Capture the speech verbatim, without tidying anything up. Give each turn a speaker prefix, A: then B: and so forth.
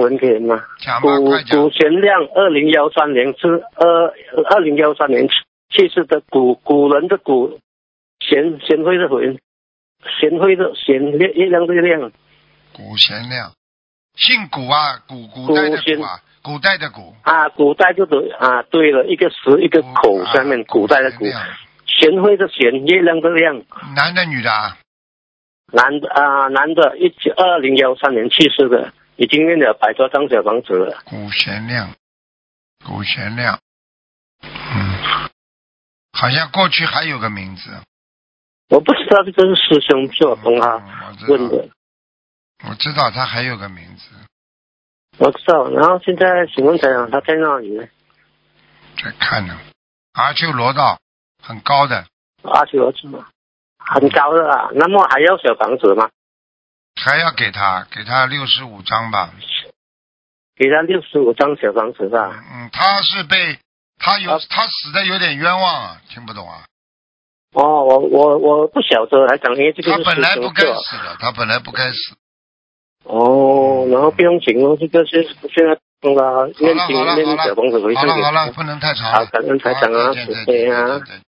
A: 文可以吗？
B: 讲吧，
A: 古
B: 快讲。
A: 古贤亮，二零幺三年是二二零幺三年去世的古古人的古，贤贤惠的惠，贤惠的贤，月月亮的亮。
B: 古贤亮，姓古啊，古古代的古啊，古代的古
A: 啊，古代就对啊，对了，一个石一个口下面，古代的古，贤惠的贤，月亮的亮。
B: 男的女的啊？
A: 男的啊，男的，一九二零幺三年去世的，已经念了百多张小房子了。
B: 古贤亮，古贤亮，嗯，好像过去还有个名字。
A: 我不知道这个是师兄是我同他问的。
B: 我知道他还有个名字。
A: 我知道，然后现在请问台长他在那里呢？
B: 在看呢，阿修罗道很高的。
A: 阿修罗道很高的啊，那么还要小房子吗？
B: 还要给他，给他六十五张吧。
A: 给他六十五张小房子吧。
B: 嗯，他是被他有、啊、他死的有点冤枉啊，听不懂啊。
A: 哦，我我我不晓得，还讲因为这个是
B: 他本来不该死的，他本来不该死。
A: 哦，然后不用紧哦，这个是现在用了念经念小房子回向给他。
B: 好了好了，不能太长了。
A: 好，感恩台长啊，谢谢啊。